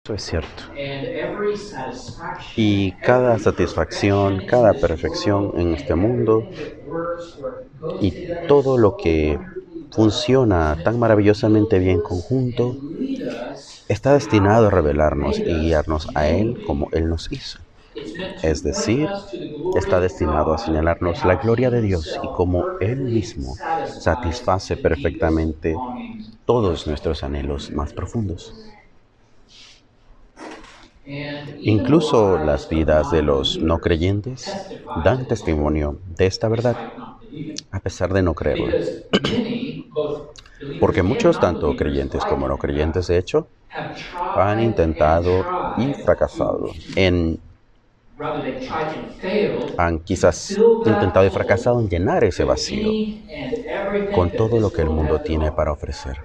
Eso es cierto. Y cada satisfacción, cada perfección en este mundo y todo lo que funciona tan maravillosamente bien conjunto está destinado a revelarnos y guiarnos a Él como Él nos hizo. Es decir, está destinado a señalarnos la gloria de Dios y cómo Él mismo satisface perfectamente todos nuestros anhelos más profundos. Incluso las vidas de los no creyentes dan testimonio de esta verdad, a pesar de no creerla. Porque muchos, tanto creyentes como no creyentes, de hecho, han intentado y fracasado han quizás intentado y fracasado en llenar ese vacío con todo lo que el mundo tiene para ofrecer.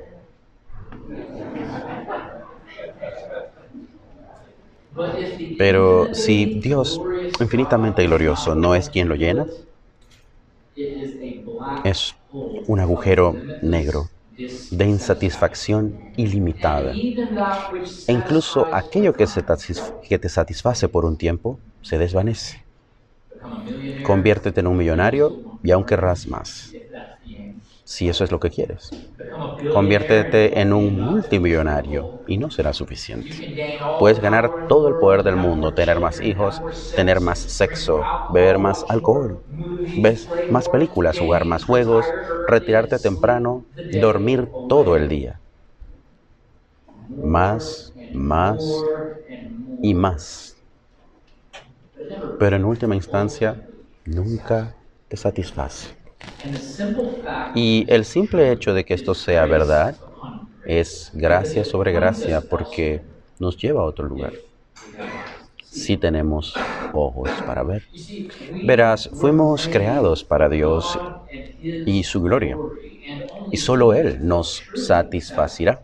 Pero si Dios, infinitamente glorioso, no es quien lo llena, es un agujero negro de insatisfacción ilimitada. E incluso aquello que te satisface por un tiempo se desvanece. Conviértete en un millonario y aún querrás más, si eso es lo que quieres. Conviértete en un multimillonario y no será suficiente. Puedes ganar todo el poder del mundo, tener más hijos, tener más sexo, beber más alcohol, ver más películas, jugar más juegos, retirarte temprano, dormir todo el día. Más y más. Pero en última instancia, nunca te satisface. Y el simple hecho de que esto sea verdad es gracia sobre gracia porque nos lleva a otro lugar. Si tenemos ojos para ver. Verás, fuimos creados para Dios y su gloria. Y solo Él nos satisfacirá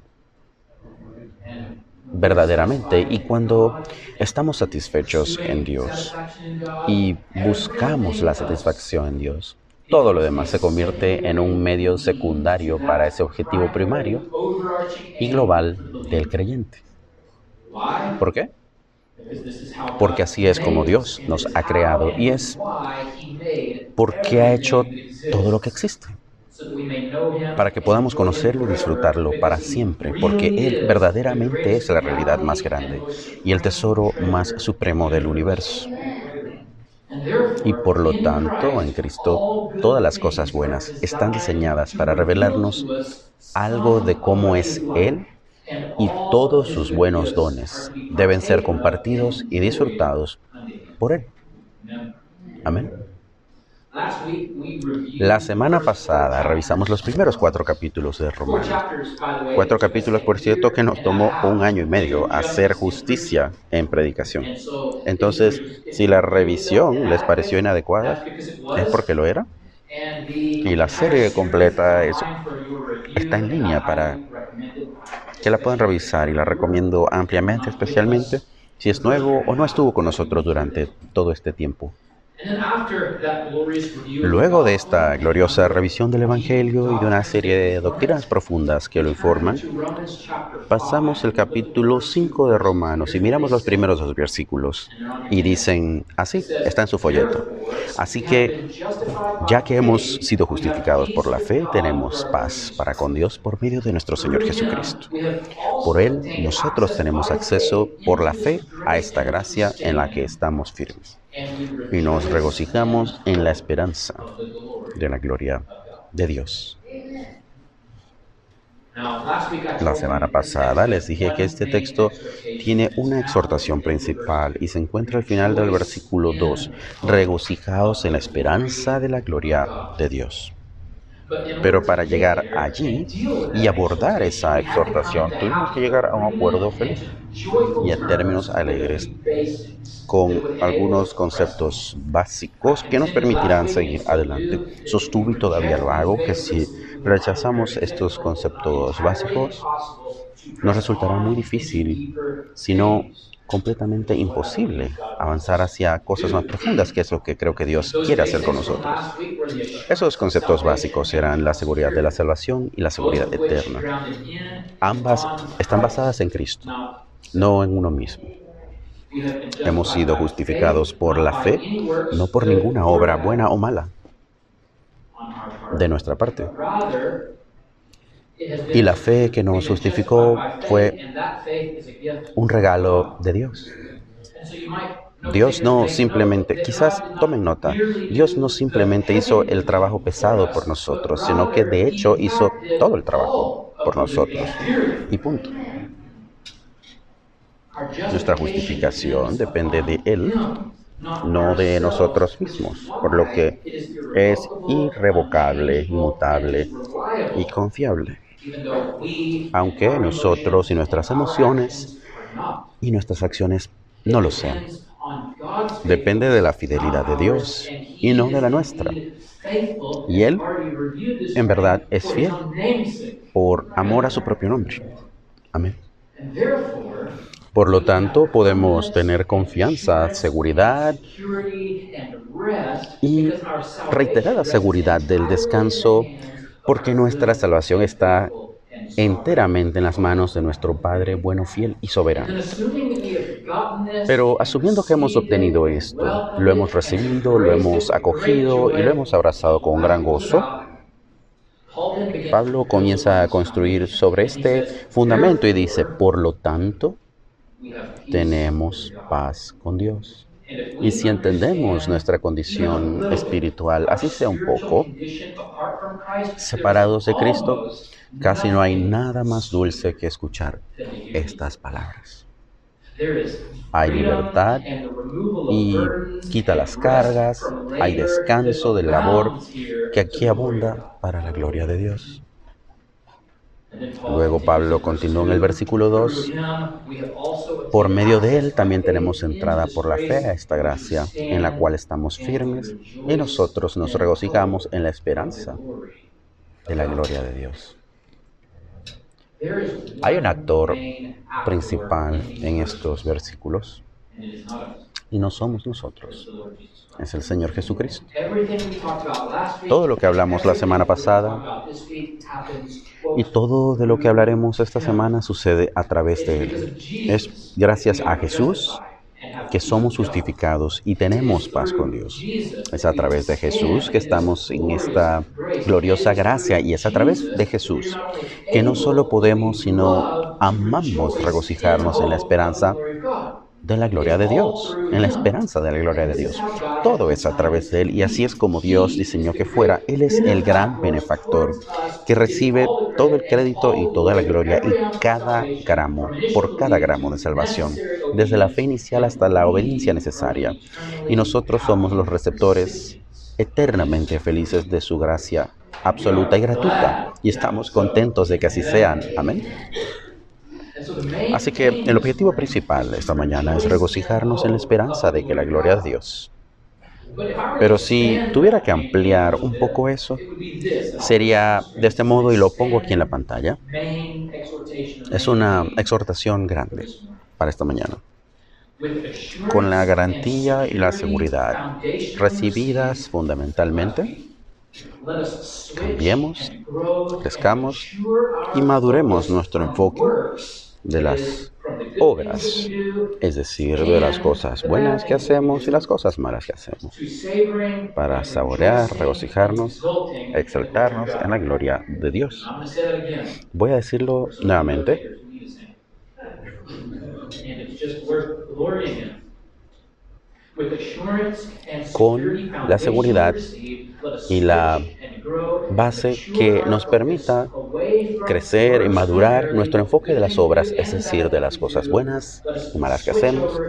verdaderamente. Y cuando estamos satisfechos en Dios y buscamos la satisfacción en Dios, todo lo demás se convierte en un medio secundario para ese objetivo primario y global del creyente. ¿Por qué? Porque así es como Dios nos ha creado y es porque ha hecho todo lo que existe. Para que podamos conocerlo y disfrutarlo para siempre, porque Él verdaderamente es la realidad más grande y el tesoro más supremo del universo. Y por lo tanto, en Cristo, todas las cosas buenas están diseñadas para revelarnos algo de cómo es Él y todos sus buenos dones deben ser compartidos y disfrutados por Él. Amén. La semana pasada revisamos los primeros 4 capítulos de Romanos. 4 capítulos, por cierto, que nos tomó 1 año y medio hacer justicia en predicación. Entonces, si la revisión les pareció inadecuada, es porque lo era. Y la serie completa está en línea para que la puedan revisar y la recomiendo ampliamente, especialmente si es nuevo o no estuvo con nosotros durante todo este tiempo. Luego de esta gloriosa revisión del Evangelio y de una serie de doctrinas profundas que lo informan, pasamos el capítulo 5 de Romanos y miramos los primeros 2 versículos. Y dicen así, está en su folleto. Así que, ya que hemos sido justificados por la fe, tenemos paz para con Dios por medio de nuestro Señor Jesucristo. Por Él, nosotros tenemos acceso por la fe a esta gracia en la que estamos firmes. Y nos regocijamos en la esperanza de la gloria de Dios. La semana pasada les dije que este texto tiene una exhortación principal y se encuentra al final del versículo 2, regocijaos en la esperanza de la gloria de Dios. Pero para llegar allí y abordar esa exhortación, tuvimos que llegar a un acuerdo feliz y a términos alegres con algunos conceptos básicos que nos permitirán seguir adelante. Sostuve y todavía lo hago que si rechazamos estos conceptos básicos, nos resultará muy difícil, si no completamente imposible, avanzar hacia cosas más profundas, que es lo que creo que Dios quiere hacer con nosotros. Esos conceptos básicos eran la seguridad de la salvación y la seguridad eterna. Ambas están basadas en Cristo. no en uno mismo. Hemos sido justificados por la fe, no por ninguna obra buena o mala de nuestra parte. Y la fe que nos justificó fue un regalo de Dios. Dios no simplemente, quizás tomen nota, Dios no simplemente hizo el trabajo pesado por nosotros, sino que de hecho hizo todo el trabajo por nosotros. Y punto. Nuestra justificación depende de Él, no de nosotros mismos, por lo que es irrevocable, inmutable y confiable. Aunque nosotros y nuestras emociones y nuestras acciones no lo sean. Depende de la fidelidad de Dios y no de la nuestra. Y Él, en verdad, es fiel por amor a su propio nombre. Amén. Por lo tanto, podemos tener confianza, seguridad y reiterada seguridad del descanso porque nuestra salvación está enteramente en las manos de nuestro Padre bueno, fiel y soberano. Pero asumiendo que hemos obtenido esto, lo hemos recibido, lo hemos acogido y lo hemos abrazado con gran gozo, Pablo comienza a construir sobre este fundamento y dice, por lo tanto, tenemos paz con Dios. Y si entendemos nuestra condición espiritual, así sea un poco, separados de Cristo, casi no hay nada más dulce que escuchar estas palabras. Hay libertad y quita las cargas, hay descanso del labor que aquí abunda para la gloria de Dios. Luego Pablo continuó en el versículo 2. Por medio de él también tenemos entrada por la fe a esta gracia, en la cual estamos firmes y nosotros nos regocijamos en la esperanza de la gloria de Dios. Hay un actor principal en estos versículos y no somos nosotros, es el Señor Jesucristo. Todo lo que hablamos la semana pasada y todo de lo que hablaremos esta semana sucede a través de Él. Es gracias a Jesús que somos justificados y tenemos paz con Dios. Es a través de Jesús que estamos en esta gloriosa gracia y es a través de Jesús que no solo podemos, sino amamos regocijarnos en la esperanza de la gloria de Dios, en la esperanza de la gloria de Dios. Todo es a través de Él y así es como Dios diseñó que fuera. Él es el gran benefactor que recibe todo el crédito y toda la gloria y por cada gramo de salvación, desde la fe inicial hasta la obediencia necesaria. Y nosotros somos los receptores eternamente felices de su gracia absoluta y gratuita y estamos contentos de que así sean. Amén. Así que el objetivo principal esta mañana es regocijarnos en la esperanza de que la gloria de Dios. Pero si tuviera que ampliar un poco eso, sería de este modo y lo pongo aquí en la pantalla. Es una exhortación grande para esta mañana. Con la garantía y la seguridad recibidas fundamentalmente, cambiemos, crezcamos y maduremos nuestro enfoque de las obras, es decir, de las cosas buenas que hacemos y las cosas malas que hacemos, para saborear, regocijarnos, exaltarnos en la gloria de Dios. Voy a decirlo nuevamente. Con la seguridad y la base que nos permita crecer y madurar nuestro enfoque de las obras, es decir, de las cosas buenas y malas que hacemos,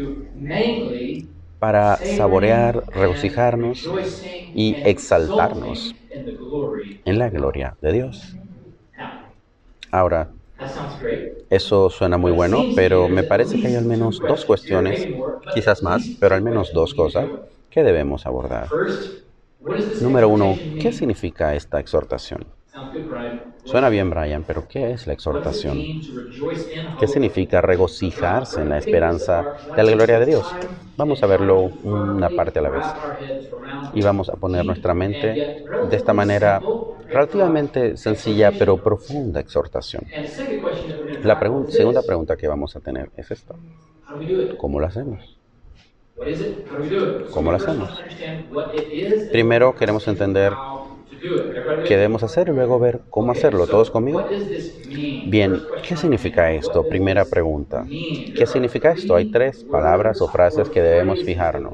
para saborear, regocijarnos y exaltarnos en la gloria de Dios. Ahora, eso suena muy bueno, pero me parece que hay al menos dos cuestiones, quizás más, pero al menos dos cosas que debemos abordar. Número uno, ¿qué significa esta exhortación? Suena bien, Brian, pero ¿qué es la exhortación? ¿Qué significa regocijarse en la esperanza de la gloria de Dios? Vamos a verlo una parte a la vez. Y vamos a poner nuestra mente de esta manera Relativamente sencilla pero profunda exhortación. La segunda pregunta que vamos a tener es esta. ¿Cómo lo hacemos? ¿Cómo lo hacemos? Primero queremos entender qué debemos hacer y luego ver cómo hacerlo. ¿Todos conmigo? Bien, ¿qué significa esto? Primera pregunta. ¿Qué significa esto? Hay 3 palabras o frases que debemos fijarnos.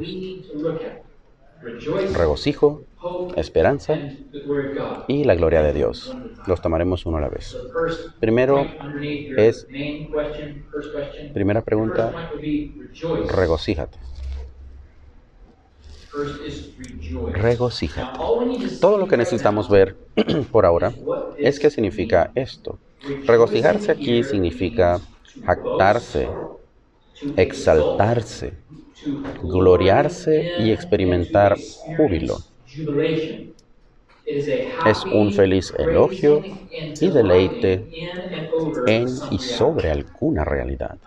Regocijo, esperanza y la gloria de Dios. Los tomaremos uno a la vez. Primera pregunta, regocíjate. Regocíjate. Todo lo que necesitamos ver por ahora es qué significa esto. Regocijarse aquí significa jactarse, exaltarse, gloriarse y experimentar júbilo. Es un feliz elogio y deleite en y sobre alguna realidad.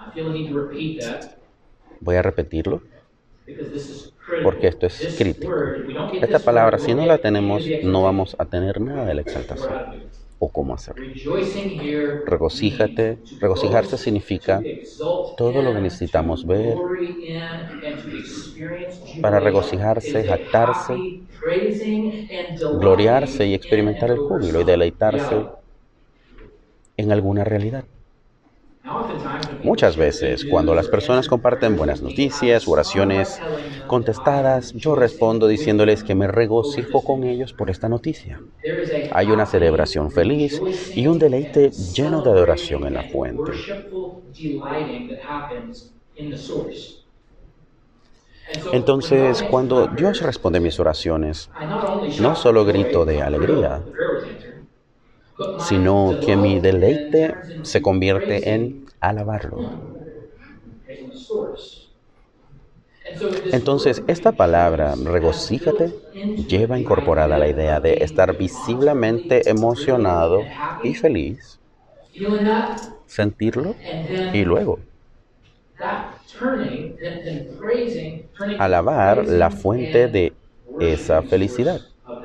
Voy a repetirlo porque esto es crítico. Esta palabra, si no la tenemos, no vamos a tener nada de la exaltación. ¿O cómo hacerlo? Regocíjate. Regocijarse significa todo lo que necesitamos ver para regocijarse, jactarse, gloriarse y experimentar el júbilo y deleitarse en alguna realidad. Muchas veces, cuando las personas comparten buenas noticias, oraciones contestadas, yo respondo diciéndoles que me regocijo con ellos por esta noticia. Hay una celebración feliz y un deleite lleno de adoración en la fuente. Entonces, cuando Dios responde mis oraciones, no solo grito de alegría, sino que mi deleite se convierte en alabarlo. Entonces, esta palabra, regocíjate, lleva incorporada la idea de estar visiblemente emocionado y feliz, sentirlo y luego alabar la fuente de esa felicidad.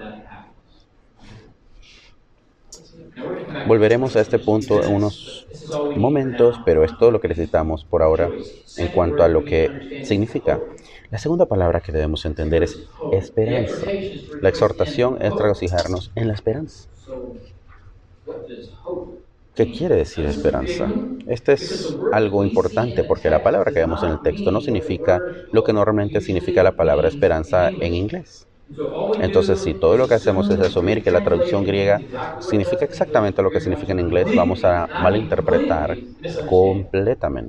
Volveremos a este punto en unos momentos, pero es todo lo que necesitamos por ahora en cuanto a lo que significa. La segunda palabra que debemos entender es esperanza. La exhortación es regocijarnos en la esperanza. ¿Qué quiere decir esperanza? Este es algo importante porque la palabra que vemos en el texto no significa lo que normalmente significa la palabra esperanza en inglés. Entonces, si todo lo que hacemos es asumir que la traducción griega significa exactamente lo que significa en inglés, vamos a malinterpretar completamente.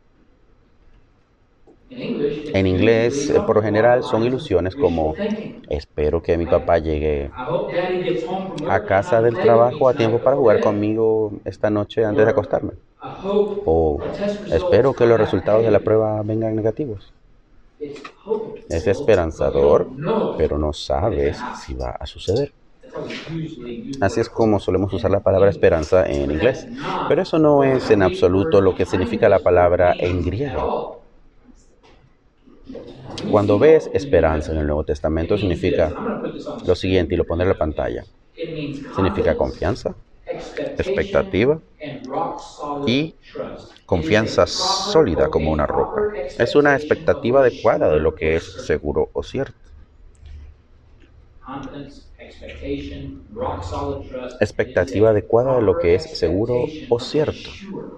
En inglés, por lo general, son ilusiones como espero que mi papá llegue a casa del trabajo a tiempo para jugar conmigo esta noche antes de acostarme. O espero que los resultados de la prueba vengan negativos. Es esperanzador, pero no sabes si va a suceder. Así es como solemos usar la palabra esperanza en inglés. Pero eso no es en absoluto lo que significa la palabra en griego. Cuando ves esperanza en el Nuevo Testamento significa lo siguiente, y lo pondré en la pantalla. Significa confianza, expectativa y confianza sólida como una roca. Es una expectativa adecuada de lo que es seguro o cierto. Expectativa adecuada de lo que es seguro o cierto.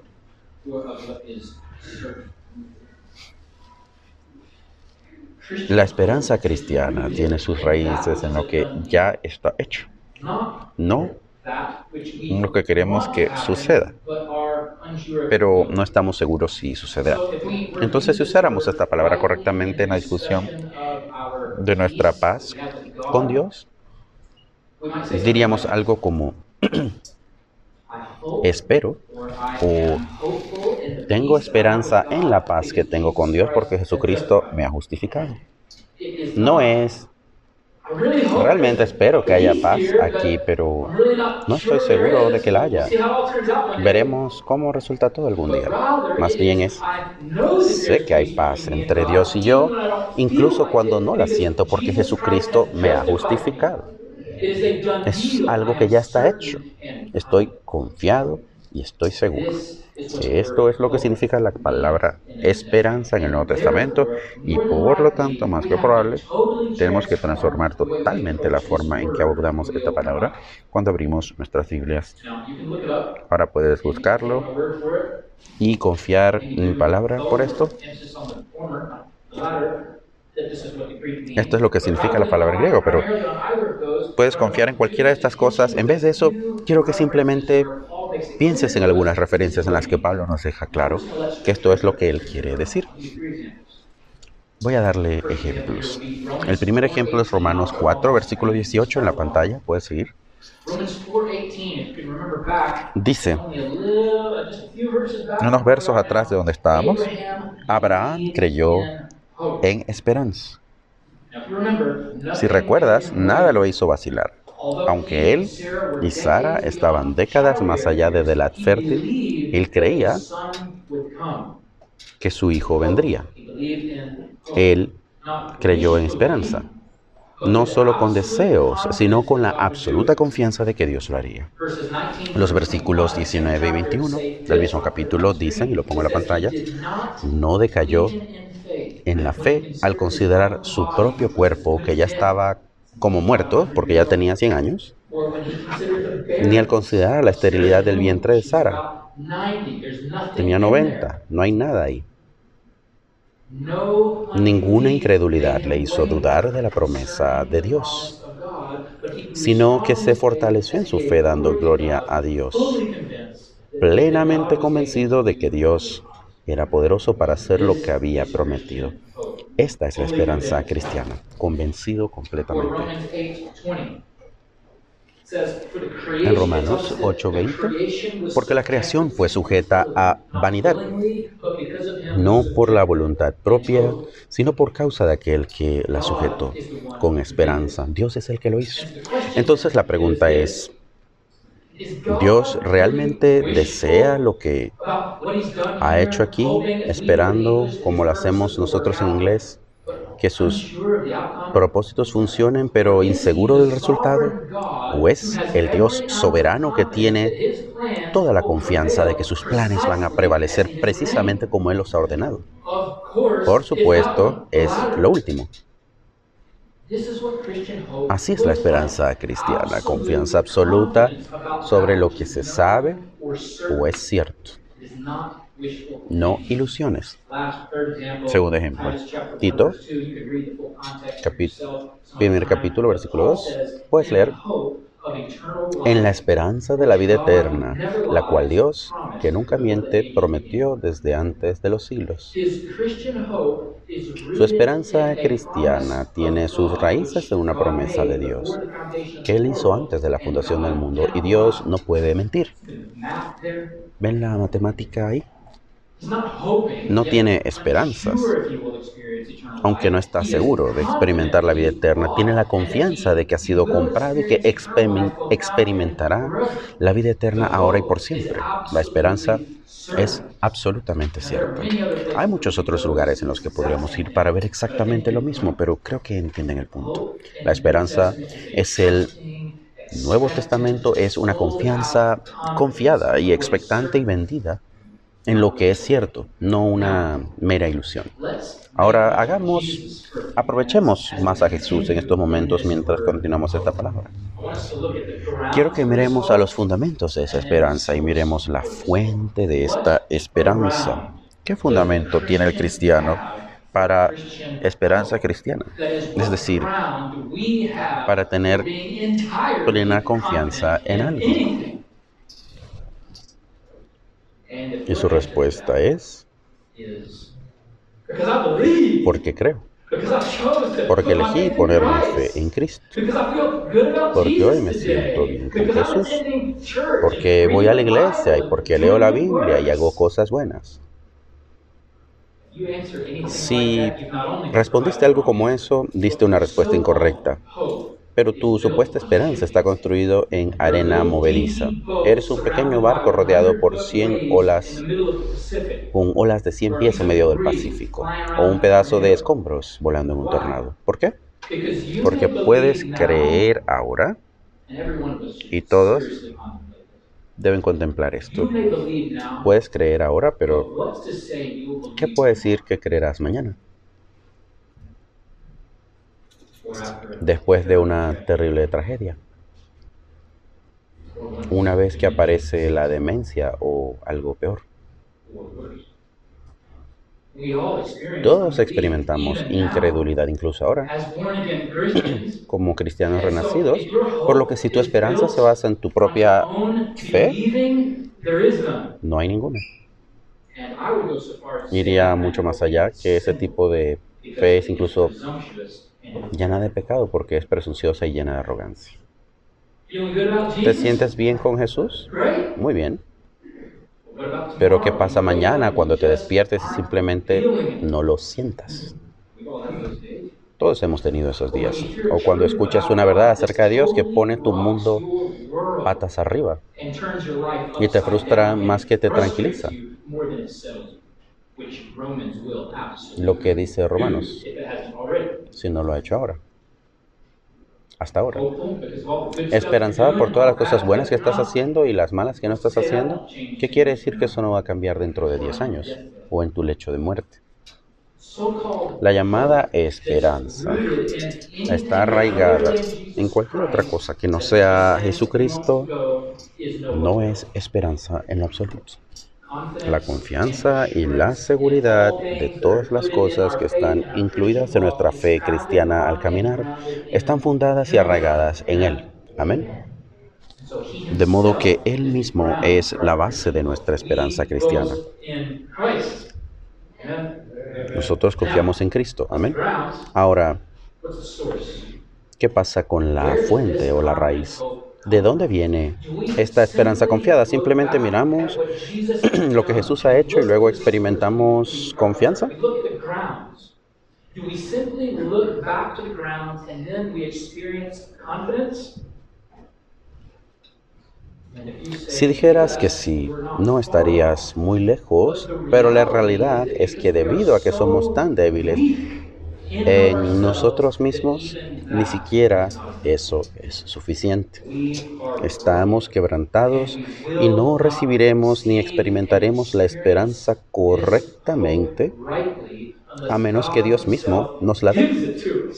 La esperanza cristiana tiene sus raíces en lo que ya está hecho, no en lo que queremos que suceda, pero no estamos seguros si sucederá. Entonces, si usáramos esta palabra correctamente en la discusión de nuestra paz con Dios, diríamos algo como espero o tengo esperanza en la paz que tengo con Dios porque Jesucristo me ha justificado. No es realmente espero que haya paz aquí, pero no estoy seguro de que la haya. Veremos cómo resulta todo algún día. Más bien es, sé que hay paz entre Dios y yo, incluso cuando no la siento porque Jesucristo me ha justificado. Es algo que ya está hecho. Estoy confiado y estoy seguro. Esto es lo que significa la palabra esperanza en el Nuevo Testamento y por lo tanto, más que probable, tenemos que transformar totalmente la forma en que abordamos esta palabra cuando abrimos nuestras Biblias. Ahora puedes buscarlo y confiar en mi palabra por esto. Esto es lo que significa la palabra en griego, pero puedes confiar en cualquiera de estas cosas. En vez de eso, quiero que simplemente pienses en algunas referencias en las que Pablo nos deja claro que esto es lo que él quiere decir. Voy a darle ejemplos. El primer ejemplo es Romanos 4, versículo 18 en la pantalla. ¿Puedes seguir? Dice, unos versos atrás de donde estábamos, Abraham creyó en esperanza. Si recuerdas, nada lo hizo vacilar. Aunque él y Sara estaban décadas más allá de edad fértil, él creía que su hijo vendría. Él creyó en esperanza, no solo con deseos, sino con la absoluta confianza de que Dios lo haría. Los versículos 19 y 21 del mismo capítulo dicen, y lo pongo en la pantalla, no decayó en la fe al considerar su propio cuerpo, que ya estaba como muerto, porque ya tenía 100 años, ni al considerar la esterilidad del vientre de Sara. Tenía 90, no hay nada ahí. Ninguna incredulidad le hizo dudar de la promesa de Dios, sino que se fortaleció en su fe dando gloria a Dios, plenamente convencido de que Dios era poderoso para hacer lo que había prometido. Esta es la esperanza cristiana, convencido completamente. En Romanos 8:20, porque la creación fue sujeta a vanidad, no por la voluntad propia, sino por causa de aquel que la sujetó con esperanza. Dios es el que lo hizo. Entonces la pregunta es, ¿Dios realmente desea lo que ha hecho aquí, esperando, como lo hacemos nosotros en inglés, que sus propósitos funcionen, pero inseguro del resultado? ¿O es el Dios soberano que tiene toda la confianza de que sus planes van a prevalecer precisamente como Él los ha ordenado? Por supuesto, es lo último. Así es la esperanza cristiana, confianza absoluta sobre lo que se sabe o es cierto. No ilusiones. Segundo ejemplo, Tito, primer capítulo, versículo 2. Puedes leer. En la esperanza de la vida eterna, la cual Dios, que nunca miente, prometió desde antes de los siglos. Su esperanza cristiana tiene sus raíces en una promesa de Dios que Él hizo antes de la fundación del mundo, y Dios no puede mentir. ¿Ven la matemática ahí? No tiene esperanzas, aunque no está seguro de experimentar la vida eterna. Tiene la confianza de que ha sido comprado y que experimentará la vida eterna ahora y por siempre. La esperanza es absolutamente cierta. Hay muchos otros lugares en los que podríamos ir para ver exactamente lo mismo, pero creo que entienden el punto. La esperanza es el Nuevo Testamento, es una confianza confiada y expectante y vendida en lo que es cierto, no una mera ilusión. Ahora aprovechemos más a Jesús en estos momentos mientras continuamos esta palabra. Quiero que miremos a los fundamentos de esa esperanza y miremos la fuente de esta esperanza. ¿Qué fundamento tiene el cristiano para esperanza cristiana? Es decir, para tener plena confianza en algo. Y su respuesta es, porque creo, porque elegí poner mi fe en Cristo, porque hoy me siento bien con Jesús, porque voy a la iglesia y porque leo la Biblia y hago cosas buenas. Si respondiste algo como eso, diste una respuesta incorrecta. Pero tu supuesta esperanza está construido en arena movediza. Eres un pequeño barco rodeado por 100 olas, con olas de 100 pies en medio del Pacífico, o un pedazo de escombros volando en un tornado. ¿Por qué? Porque puedes creer ahora Y todos deben contemplar esto. Puedes creer ahora, pero ¿qué puede decir que creerás mañana? Después de una terrible tragedia. Una vez que aparece la demencia o algo peor. Todos experimentamos incredulidad incluso ahora, como cristianos renacidos, por lo que si tu esperanza se basa en tu propia fe, no hay ninguna. Iría mucho más allá que ese tipo de fe es incluso llena de pecado porque es presunciosa y llena de arrogancia. ¿Te sientes bien con Jesús? Muy bien. Pero ¿qué pasa mañana cuando te despiertes y simplemente no lo sientas? Todos hemos tenido esos días. O cuando escuchas una verdad acerca de Dios que pone tu mundo patas arriba y te frustra más que te tranquiliza. Lo que dice Romanos, si no lo ha hecho ahora. Hasta ahora. Esperanzada por todas las cosas buenas que estás haciendo y las malas que no estás haciendo, ¿qué quiere decir que eso no va a cambiar dentro de 10 años o en tu lecho de muerte? La llamada esperanza está arraigada en cualquier otra cosa que no sea Jesucristo. No es esperanza en lo absoluto. La confianza y la seguridad de todas las cosas que están incluidas en nuestra fe cristiana al caminar están fundadas y arraigadas en Él. Amén. De modo que Él mismo es la base de nuestra esperanza cristiana. Nosotros confiamos en Cristo. Amén. Ahora, ¿qué pasa con la fuente o la raíz? ¿De dónde viene esta esperanza confiada? Simplemente miramos lo que Jesús ha hecho y luego experimentamos confianza. Si dijeras que sí, no estarías muy lejos, pero la realidad es que debido a que somos tan débiles en nosotros mismos, ni siquiera eso es suficiente. Estamos quebrantados y no recibiremos ni experimentaremos la esperanza correctamente a menos que Dios mismo nos la dé,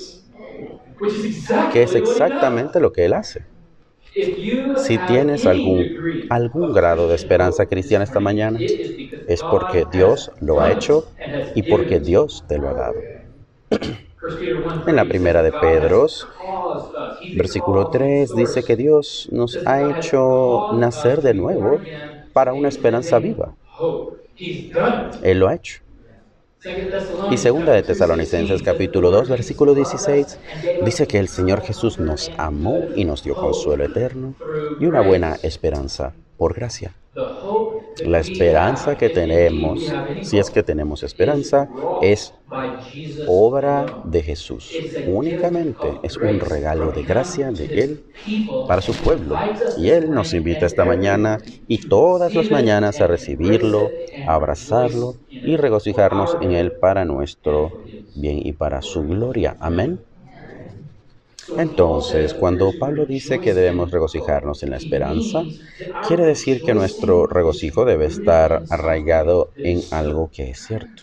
que es exactamente lo que Él hace. Si tienes algún grado de esperanza cristiana esta mañana, es porque Dios lo ha hecho y porque Dios te lo ha dado. En la primera de Pedro, versículo 3, dice que Dios nos ha hecho nacer de nuevo para una esperanza viva. Él lo ha hecho. Y segunda de Tesalonicenses capítulo 2, versículo 16, dice que el Señor Jesús nos amó y nos dio consuelo eterno y una buena esperanza por gracia. La esperanza que tenemos, si es que tenemos esperanza, es obra de Jesús. Únicamente es un regalo de gracia de Él para su pueblo. Y Él nos invita esta mañana y todas las mañanas a recibirlo, a abrazarlo y regocijarnos en Él para nuestro bien y para su gloria. Amén. Entonces, cuando Pablo dice que debemos regocijarnos en la esperanza, quiere decir que nuestro regocijo debe estar arraigado en algo que es cierto.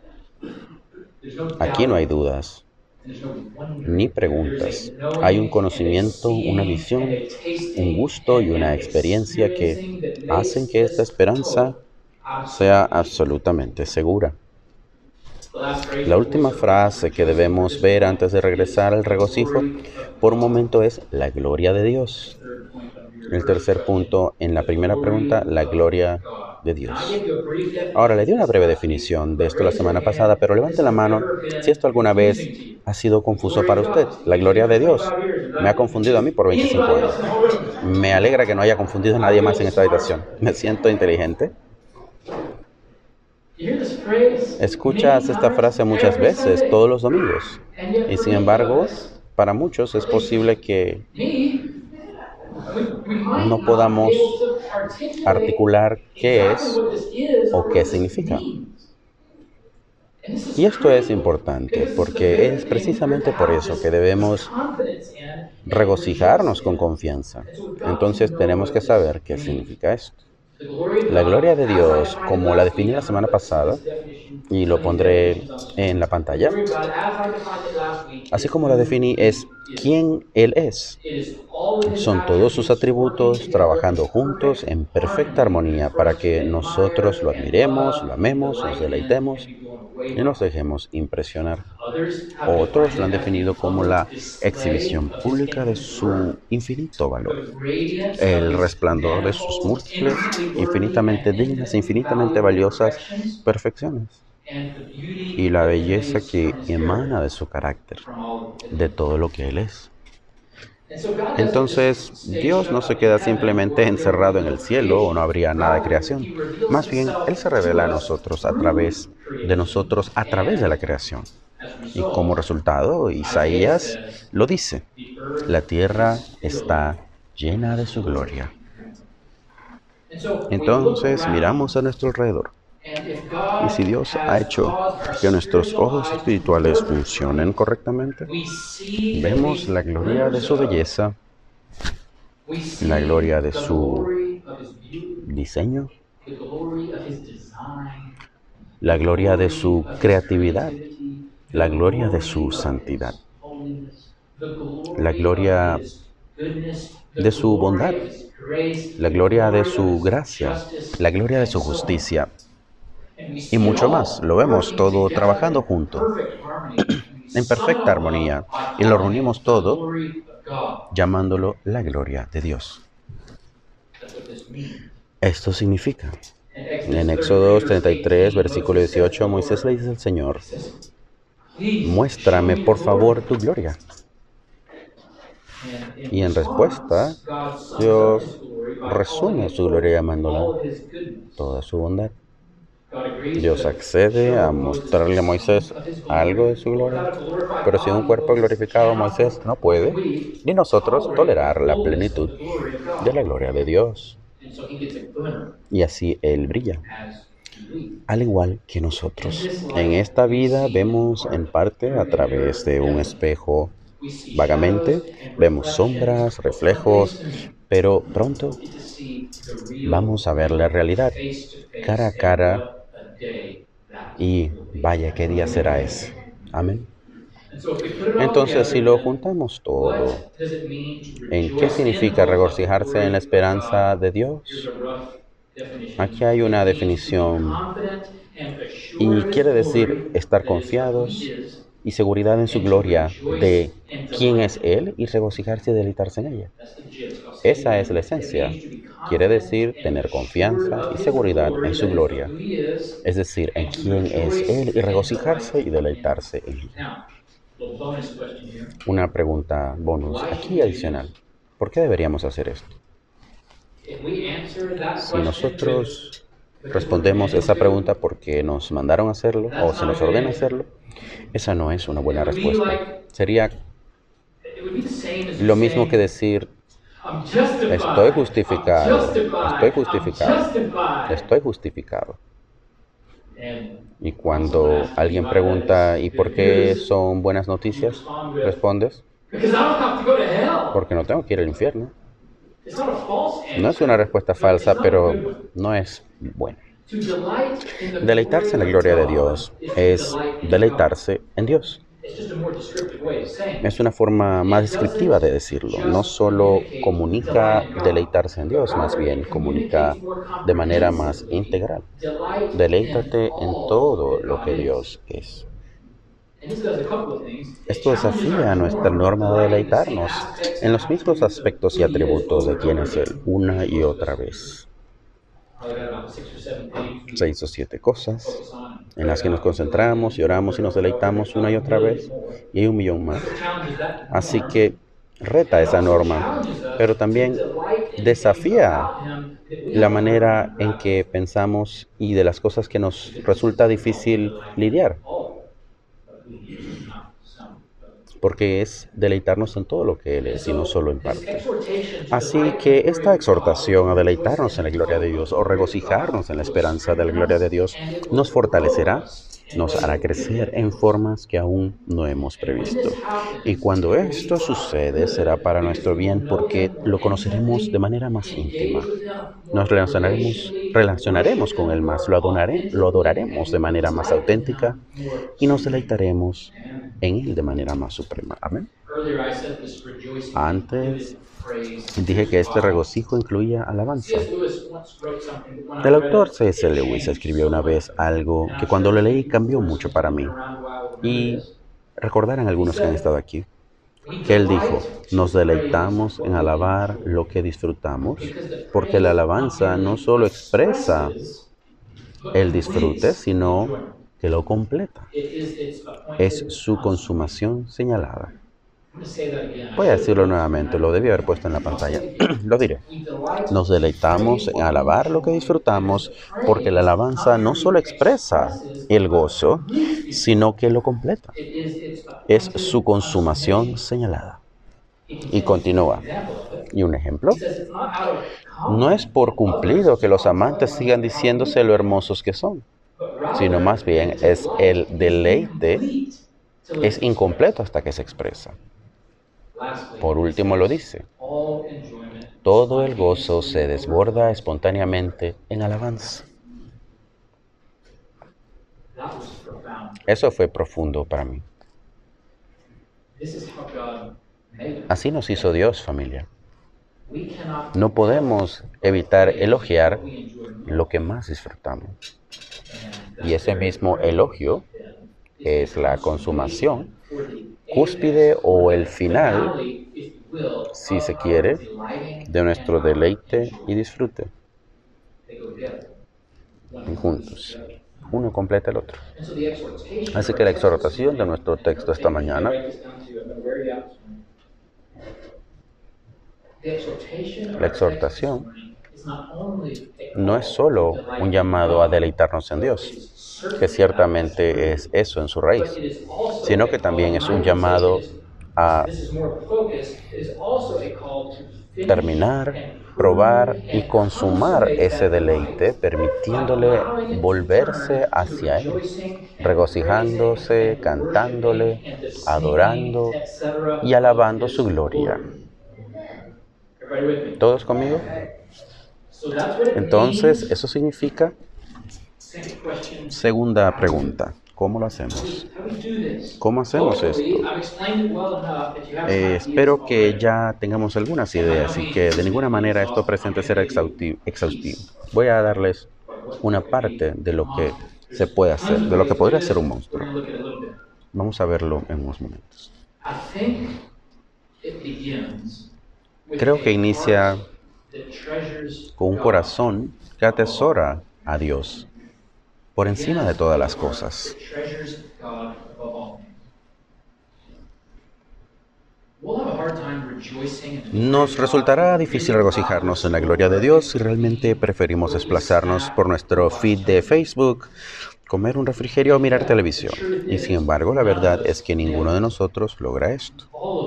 Aquí no hay dudas, ni preguntas. Hay un conocimiento, una visión, un gusto y una experiencia que hacen que esta esperanza sea absolutamente segura. La última frase que debemos ver antes de regresar al regocijo por un momento es la gloria de Dios. El tercer punto en la primera pregunta, la gloria de Dios. Ahora, le di una breve definición de esto la semana pasada, pero levante la mano si esto alguna vez ha sido confuso para usted. La gloria de Dios me ha confundido a mí por 25 años. Me alegra que no haya confundido a nadie más en esta habitación. Me siento inteligente. Escuchas esta frase muchas veces, todos los domingos. Y sin embargo, para muchos es posible que no podamos articular qué es o qué significa. Y esto es importante porque es precisamente por eso que debemos regocijarnos con confianza. Entonces tenemos que saber qué significa esto. La gloria de Dios, como la definí la semana pasada, y lo pondré en la pantalla, así como la definí, es quién Él es. Son todos sus atributos trabajando juntos en perfecta armonía para que nosotros lo admiremos, lo amemos, nos deleitemos y nos dejemos impresionar. Otros lo han definido como la exhibición pública de su infinito valor, el resplandor de sus múltiples, infinitamente dignas e infinitamente valiosas perfecciones, y la belleza que emana de su carácter, de todo lo que Él es. Entonces, Dios no se queda simplemente encerrado en el cielo o no habría nada de creación. Más bien, Él se revela a nosotros a través de la creación. Y como resultado, Isaías lo dice, la tierra está llena de su gloria. Entonces, miramos a nuestro alrededor. Y si Dios ha hecho que nuestros ojos espirituales funcionen correctamente, vemos la gloria de su belleza, la gloria de su diseño, la gloria de su creatividad, la gloria de su santidad, la gloria de su bondad, la gloria de su gracia, la gloria de su justicia y mucho más. Lo vemos todo trabajando junto, en perfecta armonía, y lo reunimos todo llamándolo la gloria de Dios. Esto significa, en Éxodo 33, versículo 18, Moisés le dice al Señor, muéstrame por favor tu gloria. Y en respuesta, Dios resume su gloria llamándola toda su bondad. Dios accede a mostrarle a Moisés algo de su gloria, pero sin un cuerpo glorificado, Moisés no puede, ni nosotros, tolerar la plenitud de la gloria de Dios. Y así Él brilla, al igual que nosotros. En esta vida vemos en parte a través de un espejo vagamente, vemos sombras, reflejos, pero pronto vamos a ver la realidad cara a cara y vaya qué día será ese. Amén. Entonces, si lo juntamos todo, ¿en qué significa regocijarse en la esperanza de Dios? Aquí hay una definición y quiere decir estar confiados y seguridad en su gloria de quién es Él y regocijarse y deleitarse en ella. Esa es la esencia. Quiere decir tener confianza y seguridad en su gloria, es decir, en quién es Él y regocijarse y deleitarse en ella. Una pregunta bonus aquí adicional. ¿Por qué deberíamos hacer esto? Si nosotros respondemos esa pregunta porque nos mandaron a hacerlo o se nos ordena hacerlo, esa no es una buena respuesta. Sería lo mismo que decir, estoy justificado, estoy justificado, estoy justificado. Y cuando alguien pregunta, ¿y por qué son buenas noticias? Respondes, porque no tengo que ir al infierno. No es una respuesta falsa, pero no es buena. Deleitarse en la gloria de Dios es deleitarse en Dios. Es una forma más descriptiva de decirlo. No solo comunica deleitarse en Dios, más bien comunica de manera más integral. Deleítate en todo lo que Dios es. Esto desafía nuestra norma de deleitarnos en los mismos aspectos y atributos de quién es Él, una y otra vez. 6 o 7 cosas en las que nos concentramos y oramos y nos deleitamos una y otra vez, y hay 1,000,000 más. Así que reta esa norma, pero también desafía la manera en que pensamos y de las cosas que nos resulta difícil lidiar, porque es deleitarnos en todo lo que Él es y no solo en parte. Así que esta exhortación a deleitarnos en la gloria de Dios o regocijarnos en la esperanza de la gloria de Dios nos fortalecerá nos hará crecer en formas que aún no hemos previsto. Y cuando esto sucede, será para nuestro bien porque lo conoceremos de manera más íntima. Nos relacionaremos con Él más, lo adoraremos de manera más auténtica y nos deleitaremos en Él de manera más suprema. Amén. Antes dije que este regocijo incluía alabanza. El autor C.S. Lewis escribió una vez algo que cuando lo leí cambió mucho para mí. Y recordarán algunos que han estado aquí, que él dijo, nos deleitamos en alabar lo que disfrutamos, porque la alabanza no solo expresa el disfrute, sino que lo completa. Es su consumación señalada. Voy a decirlo nuevamente, lo debí haber puesto en la pantalla. Lo diré. Nos deleitamos en alabar lo que disfrutamos, porque la alabanza no solo expresa el gozo, sino que lo completa. Es su consumación señalada. Y continúa. ¿Y un ejemplo? No es por cumplido que los amantes sigan diciéndose lo hermosos que son, sino más bien es el deleite, es incompleto hasta que se expresa. Por último lo dice, todo el gozo se desborda espontáneamente en alabanza. Eso fue profundo para mí. Así nos hizo Dios, familia. No podemos evitar elogiar lo que más disfrutamos. Y ese mismo elogio es la consumación, cúspide o el final, si se quiere, de nuestro deleite y disfrute. Juntos. Uno completa el otro. Así que la exhortación de nuestro texto esta mañana no es solo un llamado a deleitarnos en Dios, que ciertamente es eso en su raíz, sino que también es un llamado a terminar, probar y consumar ese deleite, permitiéndole volverse hacia Él, regocijándose, cantándole, adorando y alabando su gloria. ¿Todos conmigo? Entonces, eso significa, segunda pregunta, ¿cómo lo hacemos? ¿Cómo hacemos esto? Espero que ya tengamos algunas ideas y que de ninguna manera esto presente ser exhaustivo. Voy a darles una parte de lo que se puede hacer, de lo que podría ser un monstruo. Vamos a verlo en unos momentos. Creo que inicia con un corazón que atesora a Dios por encima de todas las cosas. Nos resultará difícil regocijarnos en la gloria de Dios si realmente preferimos desplazarnos por nuestro feed de Facebook, comer un refrigerio o mirar televisión. Y sin embargo, la verdad es que ninguno de nosotros logra esto.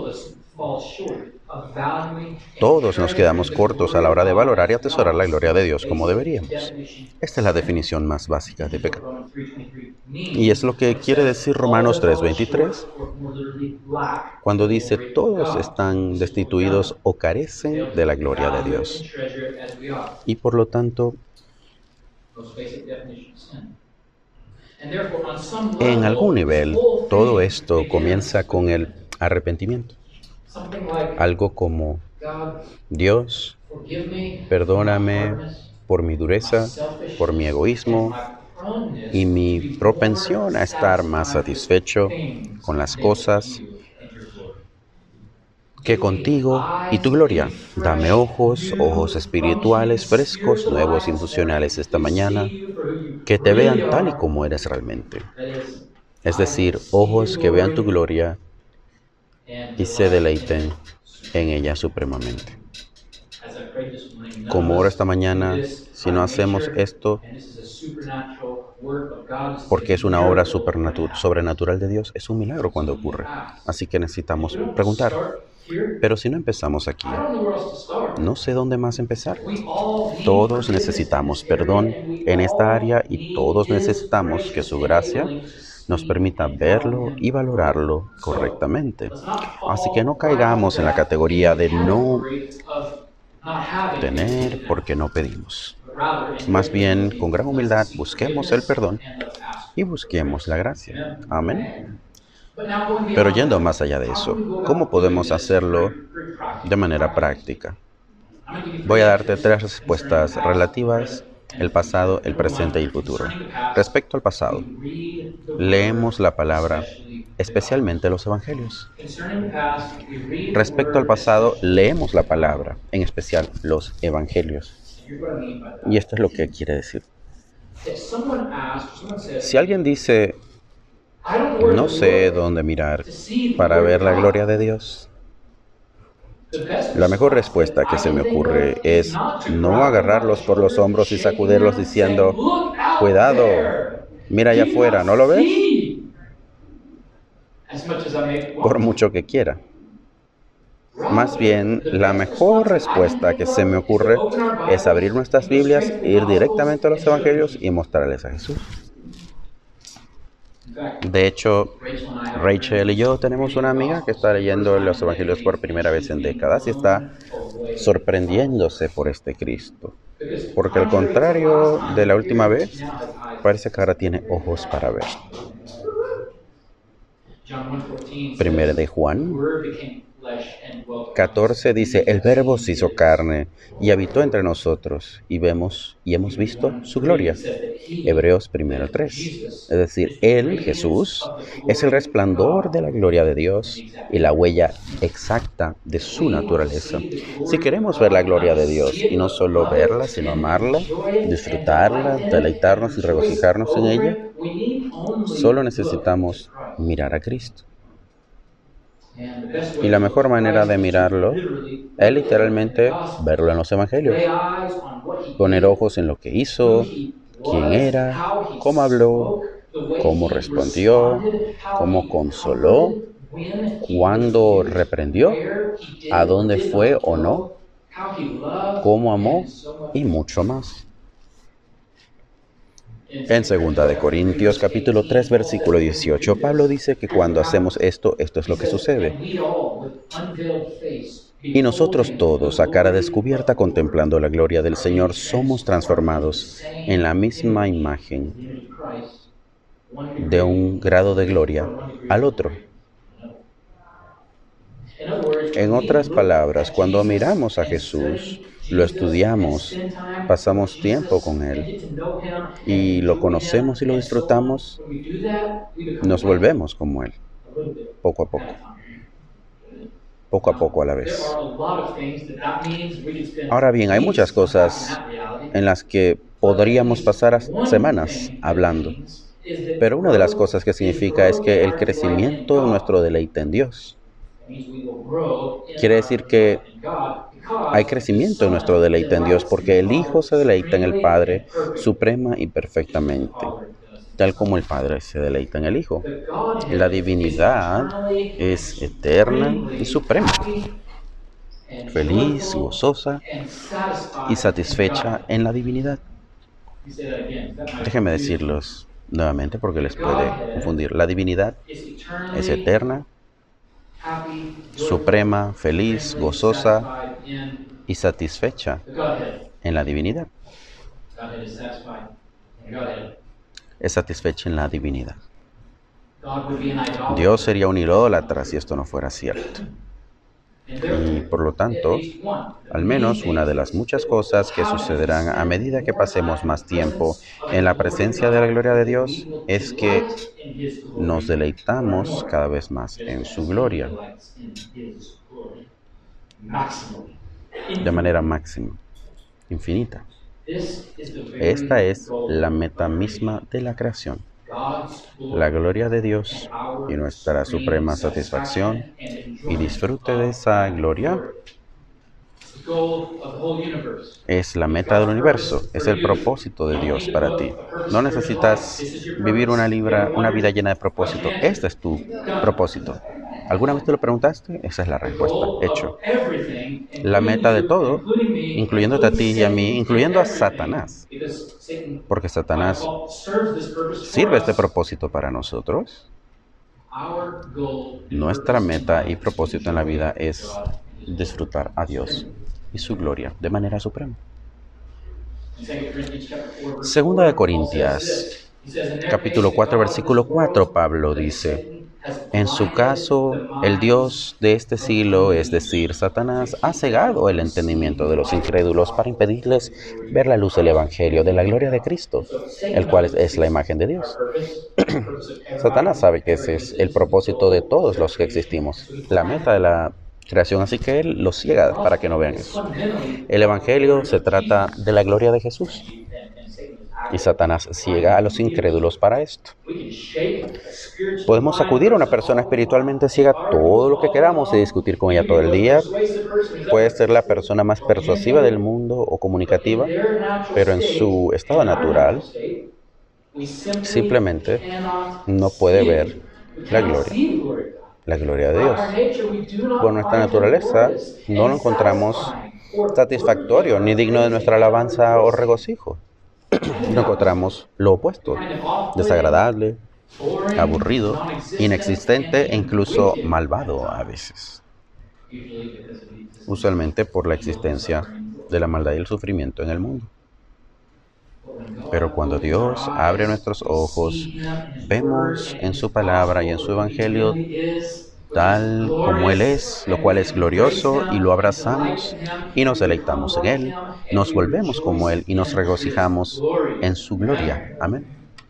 Todos nos quedamos cortos a la hora de valorar y atesorar la gloria de Dios como deberíamos. Esta es la definición más básica de pecado. Y es lo que quiere decir Romanos 3:23, cuando dice todos están destituidos o carecen de la gloria de Dios. Y por lo tanto, en algún nivel, todo esto comienza con el arrepentimiento. Algo como, Dios, perdóname por mi dureza, por mi egoísmo y mi propensión a estar más satisfecho con las cosas que contigo y tu gloria. Dame ojos espirituales frescos, nuevos y funcionales esta mañana, que te vean tal y como eres realmente. Es decir, ojos que vean tu gloria y se deleiten en ella supremamente. Como oro esta mañana, si no hacemos esto, porque es una obra sobrenatural de Dios, es un milagro cuando ocurre. Así que necesitamos preguntar, Pero si no empezamos aquí, no sé dónde más empezar. Todos necesitamos perdón en esta área y todos necesitamos que su gracia nos permita verlo y valorarlo correctamente. Así que no caigamos en la categoría de no tener porque no pedimos. Más bien, con gran humildad, busquemos el perdón y busquemos la gracia. Amén. Pero yendo más allá de eso, ¿cómo podemos hacerlo de manera práctica? Voy a darte 3 respuestas relativas: el pasado, el presente y el futuro. Respecto al pasado, leemos la palabra, especialmente los evangelios. Respecto al pasado, leemos la palabra, en especial los evangelios. Y esto es lo que quiere decir. Si alguien dice, no sé dónde mirar para ver la gloria de Dios, la mejor respuesta que se me ocurre es no agarrarlos por los hombros y sacudirlos diciendo, cuidado, mira allá afuera, ¿no lo ves? Por mucho que quiera. Más bien, la mejor respuesta que se me ocurre es abrir nuestras Biblias, ir directamente a los evangelios y mostrarles a Jesús. De hecho, Rachel y yo tenemos una amiga que está leyendo los evangelios por primera vez en décadas y está sorprendiéndose por este Cristo. Porque al contrario de la última vez, parece que ahora tiene ojos para ver. Primero de Juan 14 dice, el Verbo se hizo carne y habitó entre nosotros y vemos y hemos visto su gloria. Hebreos 1:3. Es decir, Él, Jesús, es el resplandor de la gloria de Dios y la huella exacta de su naturaleza. Si queremos ver la gloria de Dios y no solo verla, sino amarla, disfrutarla, deleitarnos y regocijarnos en ella, solo necesitamos mirar a Cristo. Y la mejor manera de mirarlo es literalmente verlo en los evangelios. Poner ojos en lo que hizo, quién era, cómo habló, cómo respondió, cómo consoló, cuándo reprendió, a dónde fue o no, cómo amó y mucho más. En 2 de Corintios capítulo 3 versículo 18, Pablo dice que cuando hacemos esto es lo que sucede. Y nosotros todos, a cara descubierta, contemplando la gloria del Señor, somos transformados en la misma imagen, de un grado de gloria al otro. En otras palabras, cuando miramos a Jesús, lo estudiamos, pasamos tiempo con Él y lo conocemos y lo disfrutamos, nos volvemos como Él, poco a poco a la vez. Ahora bien, hay muchas cosas en las que podríamos pasar semanas hablando, pero una de las cosas que significa es que el crecimiento en nuestro deleite en Dios quiere decir que hay crecimiento en nuestro deleite en Dios porque el Hijo se deleita en el Padre suprema y perfectamente, tal como el Padre se deleita en el Hijo. La divinidad es eterna y suprema, feliz, gozosa y satisfecha en la divinidad. Déjenme decirlos nuevamente porque les puede confundir. La divinidad es eterna, suprema, feliz, gozosa y satisfecha en la divinidad. Es satisfecha en la divinidad. Dios sería un idólatra si esto no fuera cierto. Y por lo tanto, al menos una de las muchas cosas que sucederán a medida que pasemos más tiempo en la presencia de la gloria de Dios es que nos deleitamos cada vez más en su gloria, de manera máxima, infinita. Esta es la meta misma de la creación, la gloria de Dios y nuestra suprema satisfacción y disfrute de esa gloria es la meta del universo, es el propósito de Dios para ti. No necesitas vivir una vida llena de propósito. Este es tu propósito. ¿Alguna vez te lo preguntaste? Esa es la respuesta. Hecho. La meta de todo, incluyéndote a ti y a mí, incluyendo a Satanás, porque Satanás sirve este propósito para nosotros. Nuestra meta y propósito en la vida es disfrutar a Dios y su gloria de manera suprema. Segunda de Corintias, capítulo 4, versículo 4, Pablo dice: en su caso, el Dios de este siglo, es decir, Satanás, ha cegado el entendimiento de los incrédulos para impedirles ver la luz del Evangelio de la gloria de Cristo, el cual es la imagen de Dios. Satanás sabe que ese es el propósito de todos los que existimos, la meta de la creación, así que él los ciega para que no vean eso. El Evangelio se trata de la gloria de Jesús. Y Satanás ciega a los incrédulos para esto. Podemos sacudir a una persona espiritualmente ciega todo lo que queramos y discutir con ella todo el día. Puede ser la persona más persuasiva del mundo o comunicativa, pero en su estado natural simplemente no puede ver la gloria de Dios. Por nuestra naturaleza no lo encontramos satisfactorio ni digno de nuestra alabanza o regocijo. No encontramos lo opuesto: desagradable, aburrido, inexistente e incluso malvado a veces. Usualmente por la existencia de la maldad y el sufrimiento en el mundo. Pero cuando Dios abre nuestros ojos, vemos en su palabra y en su evangelio tal como Él es, lo cual es glorioso, y lo abrazamos y nos deleitamos en Él, nos volvemos como Él y nos regocijamos en su gloria. Amén.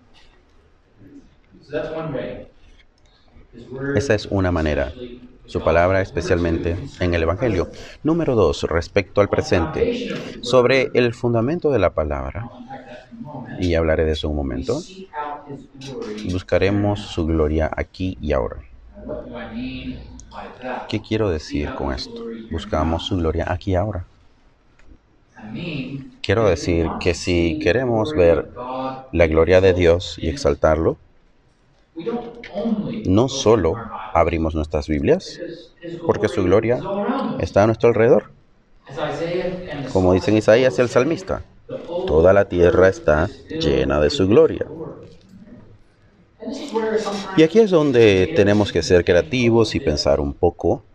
Esa es una manera, su palabra especialmente en el Evangelio. Número 2, respecto al presente, sobre el fundamento de la palabra, y hablaré de eso en un momento, buscaremos su gloria aquí y ahora. ¿Qué quiero decir con esto? Buscamos su gloria aquí y ahora. Quiero decir que si queremos ver la gloria de Dios y exaltarlo, no solo abrimos nuestras Biblias, porque su gloria está a nuestro alrededor. Como dicen Isaías y el salmista, toda la tierra está llena de su gloria. Y aquí es donde tenemos que ser creativos y pensar un poco,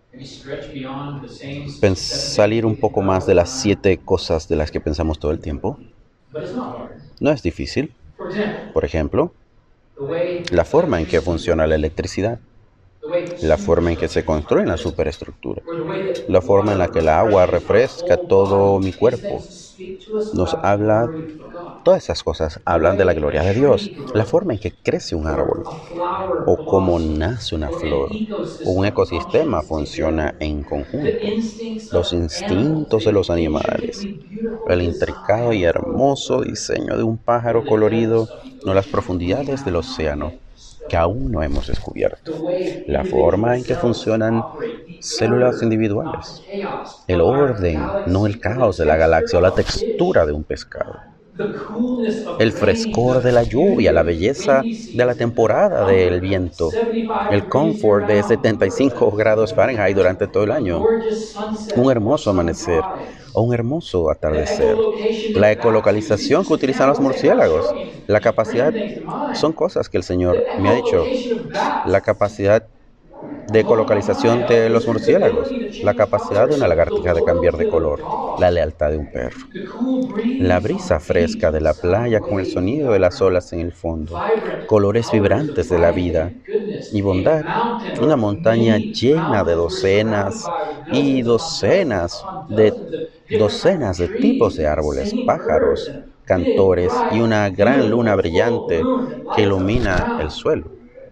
salir un poco más de las 7 cosas de las que pensamos todo el tiempo. No es difícil. Por ejemplo, la forma en que funciona la electricidad, la forma en que se construye la superestructura, la forma en la que el agua refresca todo mi cuerpo. Nos habla, todas esas cosas hablan de la gloria de Dios. La forma en que crece un árbol, o cómo nace una flor, o un ecosistema funciona en conjunto. Los instintos de los animales, el intricado y hermoso diseño de un pájaro colorido, o las profundidades del océano que aún no hemos descubierto, la forma en que funcionan células individuales, el orden, no el caos de la galaxia, o la textura de un pescado, el frescor de la lluvia, la belleza de la temporada del viento, el confort de 75 grados Fahrenheit durante todo el año, un hermoso amanecer o un hermoso atardecer, la ecolocalización que utilizan los murciélagos, la capacidad, son cosas que el Señor me ha dicho, la capacidad de ecolocalización de los murciélagos, la capacidad de una lagartija de cambiar de color, la lealtad de un perro, la brisa fresca de la playa con el sonido de las olas en el fondo, colores vibrantes de la vida y bondad, una montaña llena de docenas y docenas de tipos de árboles, pájaros, cantores y una gran luna brillante que ilumina el suelo.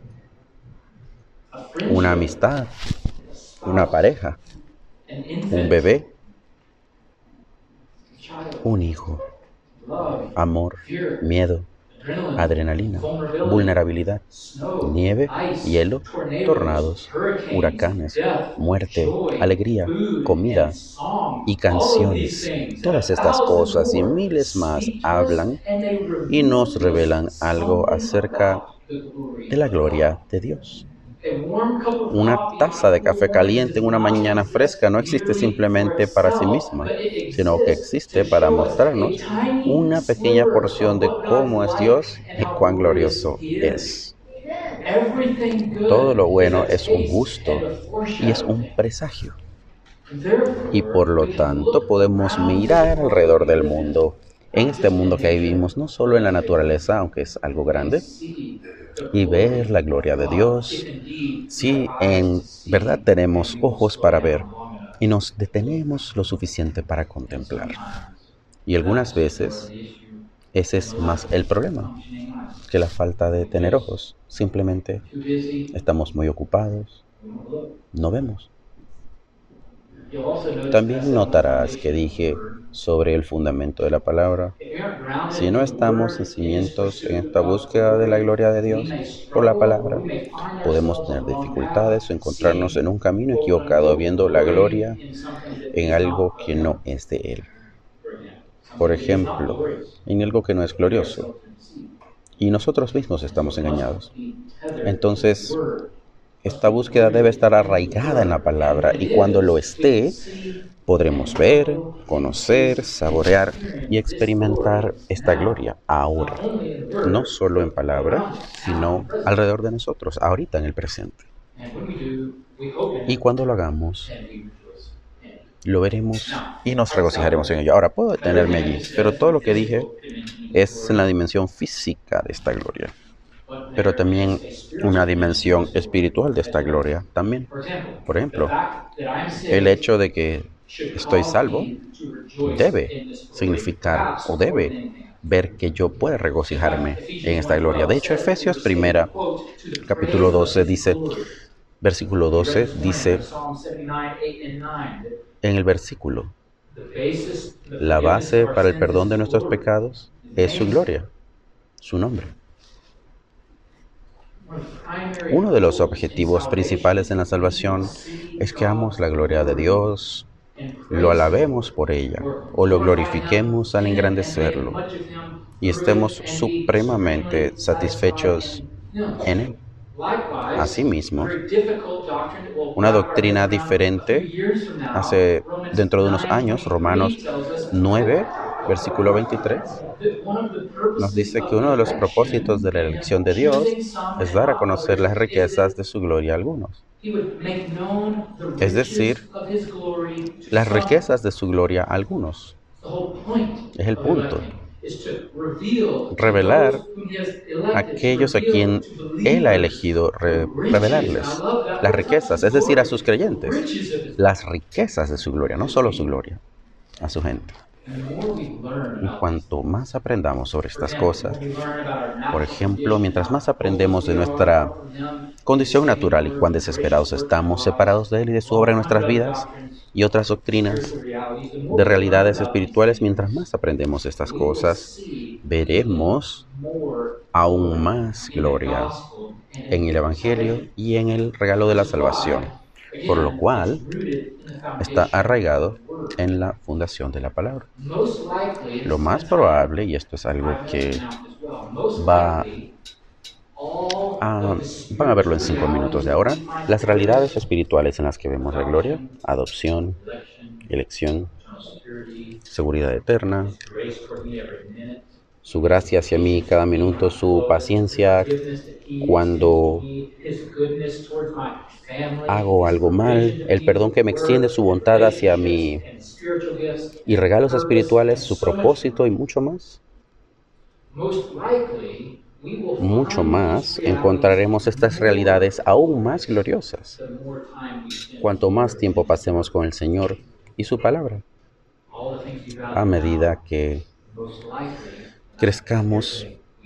Una amistad, una pareja, un bebé, un hijo, amor, miedo, adrenalina, vulnerabilidad, nieve, hielo, tornados, huracanes, muerte, alegría, comida y canciones. Todas estas cosas y miles más hablan y nos revelan algo acerca de la gloria de Dios. Una taza de café caliente en una mañana fresca no existe simplemente para sí misma, sino que existe para mostrarnos una pequeña porción de cómo es Dios y cuán glorioso es. Todo lo bueno es un gusto y es un presagio. Y por lo tanto podemos mirar alrededor del mundo, en este mundo que vivimos, no solo en la naturaleza, aunque es algo grande, y ver la gloria de Dios. Si en verdad tenemos ojos para ver y nos detenemos lo suficiente para contemplar. Y algunas veces ese es más el problema que la falta de tener ojos. Simplemente estamos muy ocupados, no vemos. También notarás que dije sobre el fundamento de la palabra. Si no estamos en cimientos en esta búsqueda de la gloria de Dios por la palabra, podemos tener dificultades o encontrarnos en un camino equivocado viendo la gloria en algo que no es de Él. Por ejemplo, en algo que no es glorioso. Y nosotros mismos estamos engañados. Entonces, esta búsqueda debe estar arraigada en la palabra y cuando lo esté, podremos ver, conocer, saborear y experimentar esta gloria ahora. No solo en palabra, sino alrededor de nosotros, ahorita en el presente. Y cuando lo hagamos, lo veremos y nos regocijaremos en ello. Ahora, puedo detenerme allí, pero todo lo que dije es en la dimensión física de esta gloria, pero también una dimensión espiritual de esta gloria también. Por ejemplo, el hecho de que estoy salvo debe significar o debe ver que yo pueda regocijarme en esta gloria. De hecho, Efesios 1, capítulo 12 dice, versículo 12 dice en el versículo, la base para el perdón de nuestros pecados es su gloria, su nombre. Uno de los objetivos principales en la salvación es que amemos la gloria de Dios, lo alabemos por ella o lo glorifiquemos al engrandecerlo y estemos supremamente satisfechos en Él. Asimismo, una doctrina diferente hace dentro de unos años, Romanos 9, versículo 23, nos dice que uno de los propósitos de la elección de Dios es dar a conocer las riquezas de su gloria a algunos. Es decir, las riquezas de su gloria a algunos. Es el punto. Revelar a aquellos a quien Él ha elegido revelarles las riquezas, es decir, a sus creyentes, las riquezas de su gloria, no solo su gloria, a su gente. Y cuanto más aprendamos sobre estas cosas, por ejemplo, mientras más aprendemos de nuestra condición natural y cuán desesperados estamos separados de Él y de su obra en nuestras vidas y otras doctrinas de realidades espirituales, mientras más aprendemos estas cosas, veremos aún más gloria en el Evangelio y en el regalo de la salvación, por lo cual está arraigado en la fundación de la palabra. Lo más probable, y esto es algo que van a verlo en 5 minutos de ahora, las realidades espirituales en las que vemos la gloria, adopción, elección, seguridad eterna, su gracia hacia mí cada minuto, su paciencia cuando hago algo mal, el perdón que me extiende, su bondad hacia mí y regalos espirituales, su propósito y mucho más. Mucho más encontraremos estas realidades aún más gloriosas cuanto más tiempo pasemos con el Señor y su palabra. A medida que crezcamos,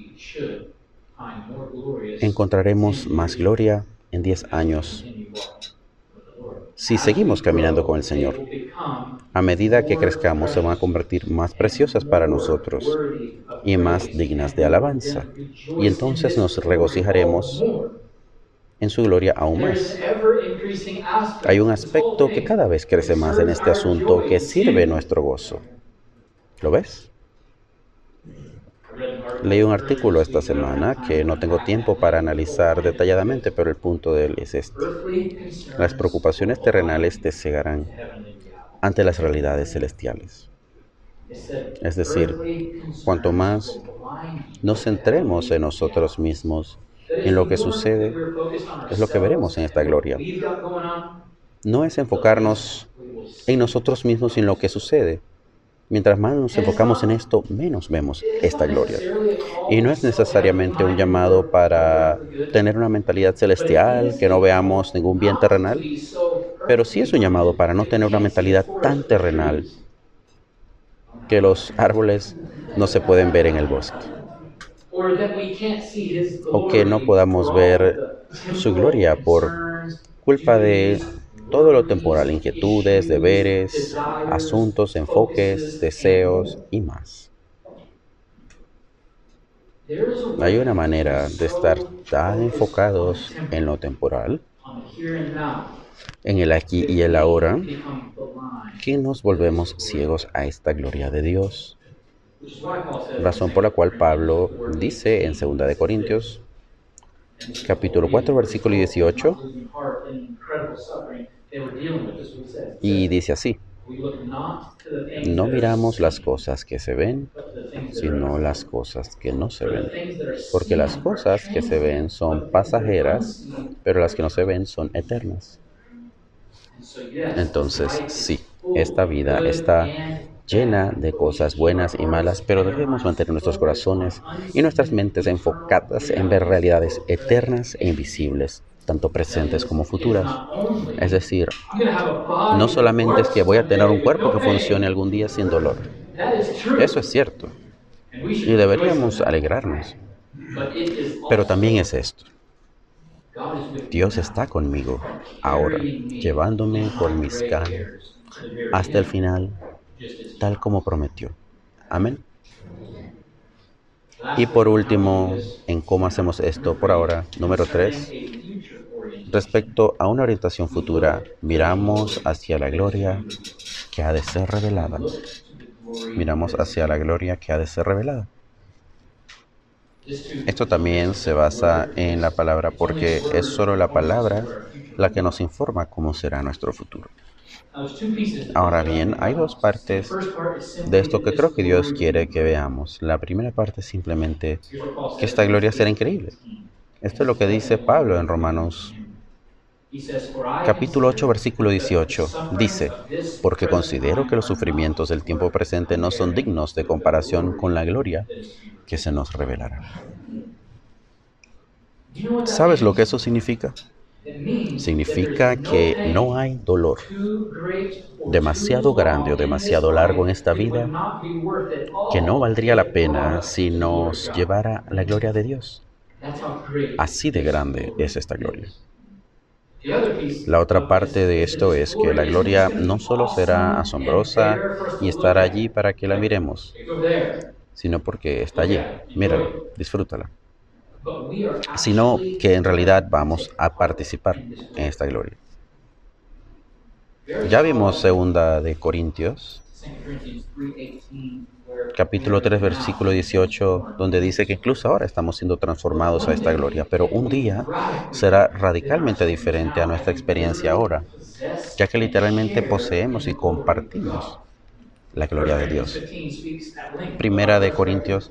encontraremos más gloria en 10 años si seguimos caminando con el Señor. A medida que crezcamos, se van a convertir más preciosas para nosotros y más dignas de alabanza. Y entonces nos regocijaremos en su gloria aún más. Hay un aspecto que cada vez crece más en este asunto que sirve nuestro gozo. ¿Lo ves? Leí un artículo esta semana que no tengo tiempo para analizar detalladamente, pero el punto de él es este. Las preocupaciones terrenales te cegarán ante las realidades celestiales. Es decir, cuanto más nos centremos en nosotros mismos, en lo que sucede, es lo que veremos en esta gloria. No es enfocarnos en nosotros mismos y en lo que sucede. Mientras más nos enfocamos en esto, menos vemos esta gloria. Y no es necesariamente un llamado para tener una mentalidad celestial, que no veamos ningún bien terrenal, pero sí es un llamado para no tener una mentalidad tan terrenal que los árboles no se pueden ver en el bosque, o que no podamos ver su gloria por culpa de todo lo temporal, inquietudes, deberes, asuntos, enfoques, deseos y más. Hay una manera de estar tan enfocados en lo temporal, en el aquí y el ahora, que nos volvemos ciegos a esta gloria de Dios. Razón por la cual Pablo dice en 2 de Corintios, capítulo 4, versículo 18, y dice así: no miramos las cosas que se ven, sino las cosas que no se ven. Porque las cosas que se ven son pasajeras, pero las que no se ven son eternas. Entonces, sí, esta vida está llena de cosas buenas y malas, pero debemos mantener nuestros corazones y nuestras mentes enfocadas en ver realidades eternas e invisibles, tanto presentes como futuras. Es decir, no solamente es que voy a tener un cuerpo que funcione algún día sin dolor. Eso es cierto, y deberíamos alegrarnos. Pero también es esto: Dios está conmigo ahora, llevándome por mis caminos hasta el final, tal como prometió. Amén. Y por último, en cómo hacemos esto por ahora, número 3, respecto a una orientación futura, miramos hacia la gloria que ha de ser revelada. Miramos hacia la gloria que ha de ser revelada. Esto también se basa en la palabra, porque es solo la palabra la que nos informa cómo será nuestro futuro. Ahora bien, hay dos partes de esto que creo que Dios quiere que veamos. La primera parte es simplemente que esta gloria será increíble. Esto es lo que dice Pablo en Romanos capítulo 8, versículo 18. Dice: porque considero que los sufrimientos del tiempo presente no son dignos de comparación con la gloria que se nos revelará. ¿Sabes lo que eso significa? Significa que no hay dolor demasiado grande o demasiado largo en esta vida que no valdría la pena si nos llevara a la gloria de Dios. Así de grande es esta gloria. La otra parte de esto es que la gloria no solo será asombrosa y estará allí para que la miremos, sino porque está allí. Mírala, disfrútala. Sino que en realidad vamos a participar en esta gloria. Ya vimos 2 de Corintios, capítulo 3, versículo 18, donde dice que incluso ahora estamos siendo transformados a esta gloria, pero un día será radicalmente diferente a nuestra experiencia ahora, ya que literalmente poseemos y compartimos la gloria de Dios. 1 de Corintios,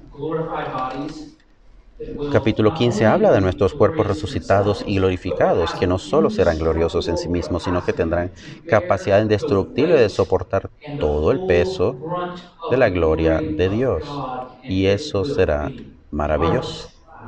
capítulo 15 habla de nuestros cuerpos resucitados y glorificados, que no solo serán gloriosos en sí mismos, sino que tendrán capacidad indestructible de soportar todo el peso de la gloria de Dios. Y eso será maravilloso.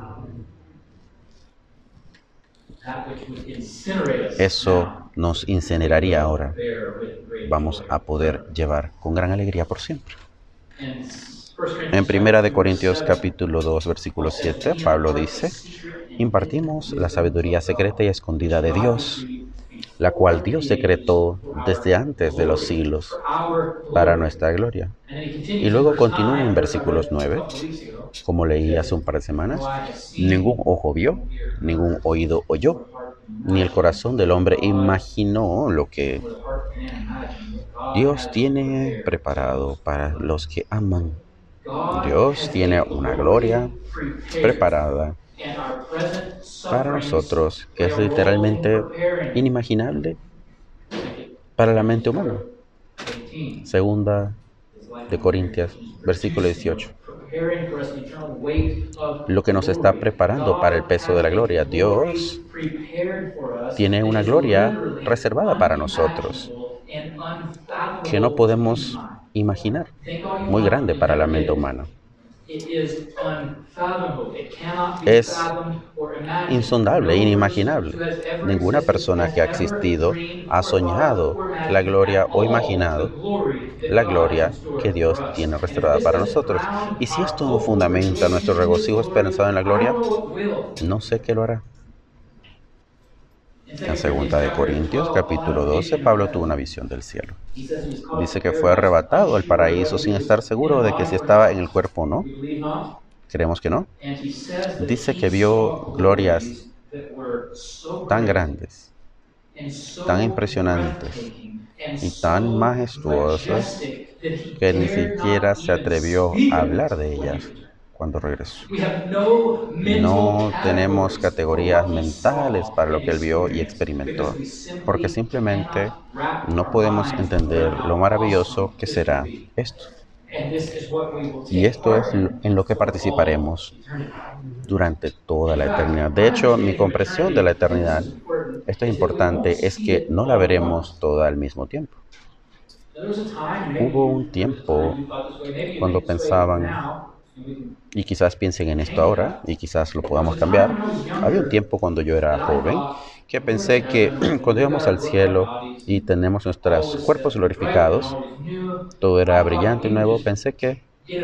Eso nos incineraría ahora. Vamos a poder llevar con gran alegría por siempre. En 1 de Corintios capítulo 2, versículo 7, Pablo dice: impartimos la sabiduría secreta y escondida de Dios, la cual Dios decretó desde antes de los siglos para nuestra gloria. Y luego continúa en versículos 9, como leí hace un par de semanas: ningún ojo vio, ningún oído oyó, ni el corazón del hombre imaginó lo que Dios tiene preparado para los que aman Dios tiene una gloria preparada para nosotros que es literalmente inimaginable para la mente humana. Segunda de Corintios, versículo 18. Lo que nos está preparando para el peso de la gloria. Dios tiene una gloria reservada para nosotros que no podemos imaginar, muy grande para la mente humana. Es insondable, inimaginable. Ninguna persona que ha existido ha soñado la gloria o imaginado la gloria que Dios tiene reservada para nosotros. Y si esto no fundamenta nuestro regocijo esperanzado en la gloria, no sé qué lo hará. En 2 de Corintios, capítulo 12, Pablo tuvo una visión del cielo. Dice que fue arrebatado al paraíso sin estar seguro de que si estaba en el cuerpo o no. ¿Creemos que no? Dice que vio glorias tan grandes, tan impresionantes y tan majestuosas que ni siquiera se atrevió a hablar de ellas cuando regresó. No tenemos categorías mentales para lo que él vio y experimentó, porque simplemente no podemos entender lo maravilloso que será esto. Y esto es en lo que participaremos durante toda la eternidad. De hecho, mi comprensión de la eternidad, esto es importante, es que no la veremos toda al mismo tiempo. Hubo un tiempo cuando pensaban, y quizás piensen en esto ahora, y quizás lo podamos cambiar. Había un tiempo cuando yo era joven que pensé que cuando íbamos al cielo y tenemos nuestros cuerpos glorificados, todo era brillante y nuevo, pensé que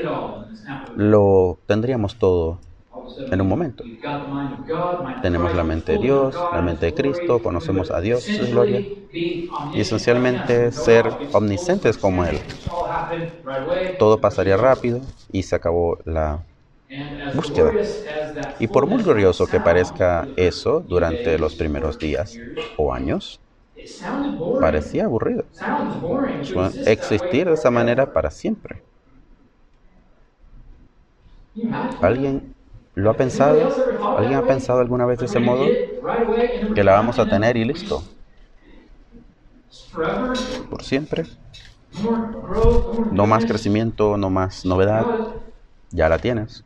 lo tendríamos todo en un momento. Tenemos la mente de Dios, la mente de Cristo, conocemos a Dios y su gloria, y esencialmente ser omniscientes como Él. Todo pasaría rápido y se acabó la búsqueda. Y por muy glorioso que parezca eso durante los primeros días o años, parecía aburrido. Existir de esa manera para siempre. ¿Alguien lo ha pensado? ¿Alguien ha pensado alguna vez de ese modo? Que la vamos a tener y listo. Por siempre. No más crecimiento, no más novedad. Ya la tienes.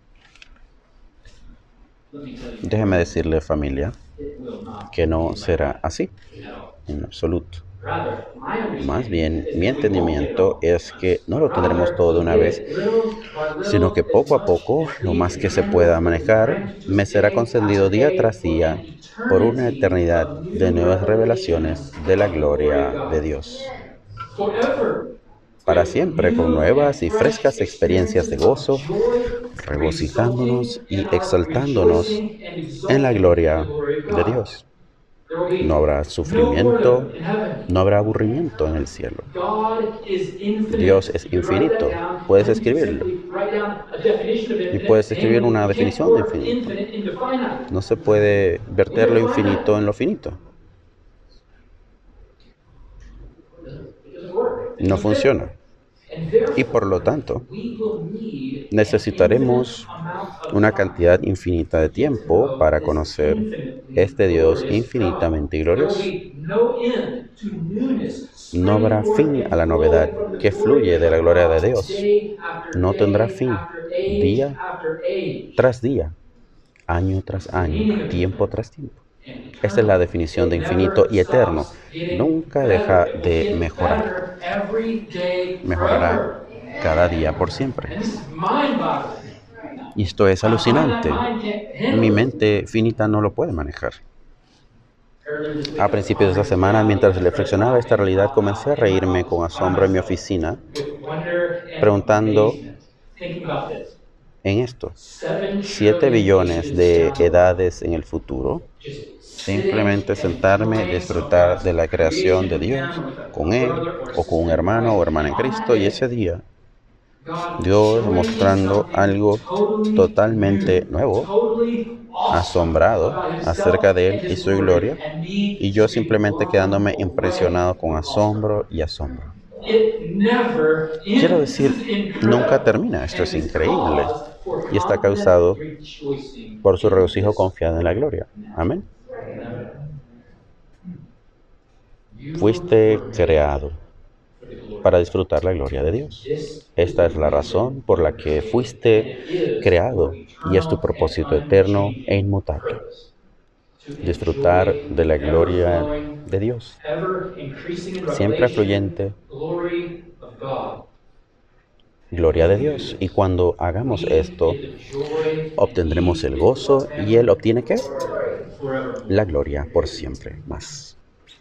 Déjeme decirle, familia, que no será así, en absoluto. Más bien, mi entendimiento es que no lo tendremos todo de una vez, sino que poco a poco, lo más que se pueda manejar, me será concedido día tras día por una eternidad de nuevas revelaciones de la gloria de Dios. Para siempre, con nuevas y frescas experiencias de gozo, regocijándonos y exaltándonos en la gloria de Dios. No habrá sufrimiento, no habrá aburrimiento en el cielo. Dios es infinito. Puedes escribirlo. Y puedes escribir una definición de infinito. No se puede verter lo infinito en lo finito. No funciona. Y por lo tanto, necesitaremos una cantidad infinita de tiempo para conocer este Dios infinitamente glorioso. No habrá fin a la novedad que fluye de la gloria de Dios. No tendrá fin, día tras día, año tras año, tiempo tras tiempo. Esta es la definición de infinito y eterno. Nunca deja de mejorar. Mejorará cada día por siempre. Y esto es alucinante. Mi mente finita no lo puede manejar. A principios de esta semana, mientras reflexionaba esta realidad, comencé a reírme con asombro en mi oficina, preguntando en esto, 7 billones de edades en el futuro, simplemente sentarme y disfrutar de la creación de Dios con Él o con un hermano o hermana en Cristo, y ese día Dios mostrando algo totalmente nuevo, asombrado acerca de Él y su gloria, y yo simplemente quedándome impresionado con asombro y asombro. Quiero decir, nunca termina. Esto es increíble. Y está causado por su regocijo confiado en la gloria. Amén. Fuiste creado para disfrutar la gloria de Dios. Esta es la razón por la que fuiste creado y es tu propósito eterno e inmutable. Disfrutar de la gloria de Dios, siempre afluyente, gloria de Dios. Y cuando hagamos esto, obtendremos el gozo y Él obtiene ¿qué? La gloria por siempre más.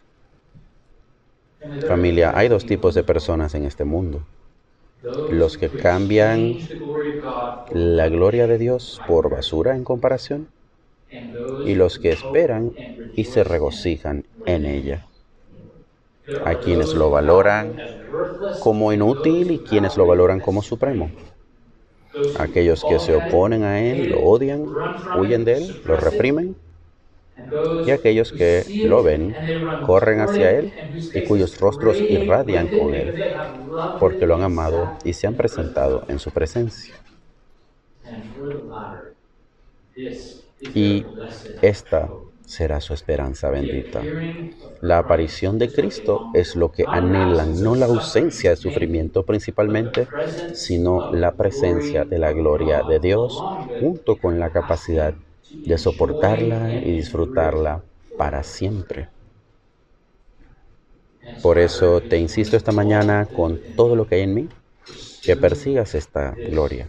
Familia, hay dos tipos de personas en este mundo. Los que cambian la gloria de Dios por basura en comparación y los que esperan y se regocijan en ella. Hay quienes lo valoran como inútil y quienes lo valoran como supremo. Aquellos que se oponen a Él lo odian, huyen de Él, lo reprimen. Y aquellos que lo ven, corren hacia Él y cuyos rostros irradian con Él, porque lo han amado y se han presentado en su presencia. Y esta será su esperanza bendita. La aparición de Cristo es lo que anhelan, no la ausencia de sufrimiento principalmente, sino la presencia de la gloria de Dios junto con la capacidad de soportarla y disfrutarla para siempre. Por eso te insisto esta mañana con todo lo que hay en mí, que persigas esta gloria.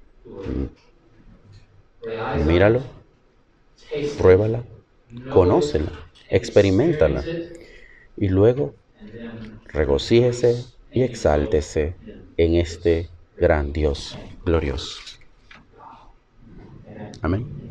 Míralo, pruébala, conócela, experiméntala y luego regocíjese y exáltese en este gran Dios glorioso. Amén.